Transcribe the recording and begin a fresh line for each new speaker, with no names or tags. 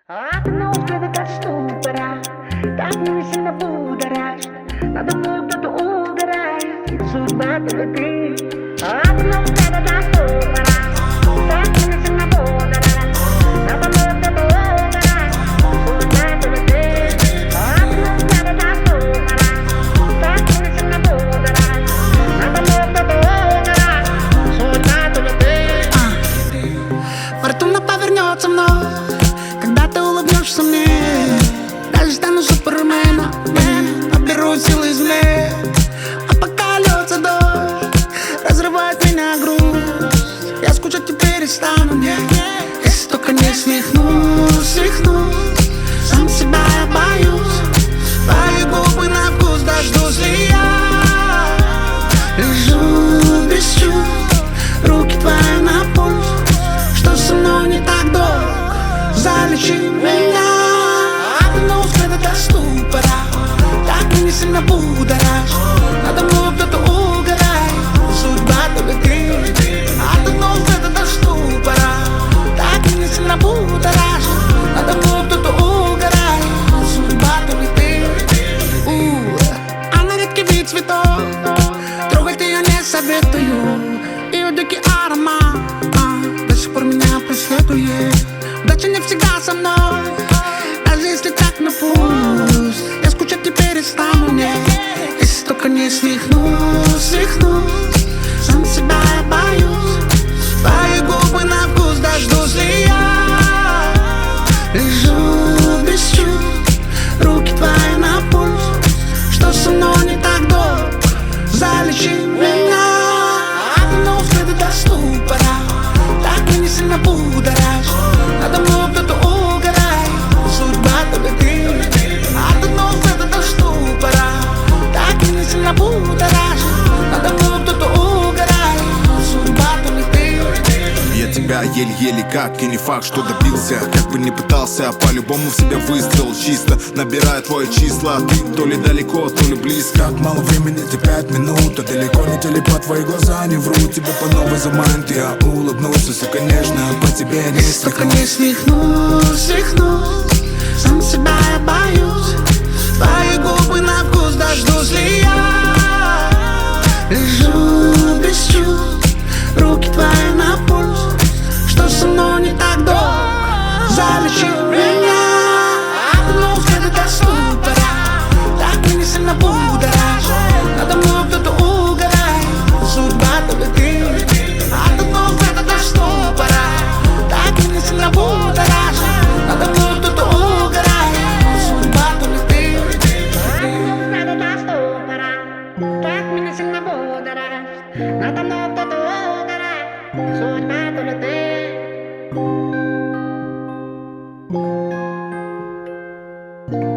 Окно скрыто от ступора, так не сильно будоражит. Надо мной кто-то угорает, ведь судьба только ты. Окно скрыто от ступора, так не сильно будоражит. Надо мной кто-то угорает, судьба только ты. Окно скрыто от ступора, так не сильно будоражит. Надо мной кто-то угорает, судьба только ты.
Фортуна повернется вновь, когда ты улыбнешься мне. Даже стану суперменом, наберу силы земли. А пока льется дождь, разрывает меня грусть. Я скучать теперь перестану, мне, если только не свихнусь. Сам себя я боюсь, твои губы на вкус дождусь ли я. Лежу без чувств, руки твои на пульс. Что со мной не так, дорог? Залечи меня. Окно скрыто до ступора, так не сильно будоражит. Надо мной кто-то угорает, судьба только ты. Окно скрыто до ступора, так не сильно будоражит. Надо мной кто-то угорает, судьба только ты. Она редкий вид цветов, трогать ее не советую. Ее дикий аромат до сих пор меня преследует. Удача не всегда со мной, даже если так напусть. Я скучать теперь перестану, мне, если только не свихнусь. Сам себя я боюсь, твои губы на вкус дождусь ли я. Лежу без чувств, руки твои на пульс. Что со мной не так, дорог? Залечи меня. Окно скрыто до ступора, так и не сильно будоражит. Надо мной кто-то угорает, судьба только ты. Окно скрыто до ступора, так и не сильно будоражит. Надо мной кто-то угорает, судьба только ты.
Я тебя еле-еле как, и не факт, что добился. Как бы ни пытался, по-любому в себя выстрел чисто. Набираю твои числа, ты то ли далеко, то ли близко.
Как мало времени, эти 5 минут, а далеко не телепат, твои глаза не врут. Тебя по новой заманят, я улыбнулся, если, конечно, по тебе не
Если только не свихнусь. Сам себя я боюсь, твои губы на вкус дождусь ли я. Лежу без чувств, руки твои на пульс. Что со мной не так, дорог? Залечи меня. Окно скрыто до ступора, так и не сильно будоражит. Надо мной кто-то угорает, судьба только ты. Окно скрыто до ступора, так и не сильно будоражит. Надо мной кто-то угорает, судьба только ты.
Окно скрыто до ступора, так меня сильно будоражит. Надо мной кто-то угорает, судьба только ты.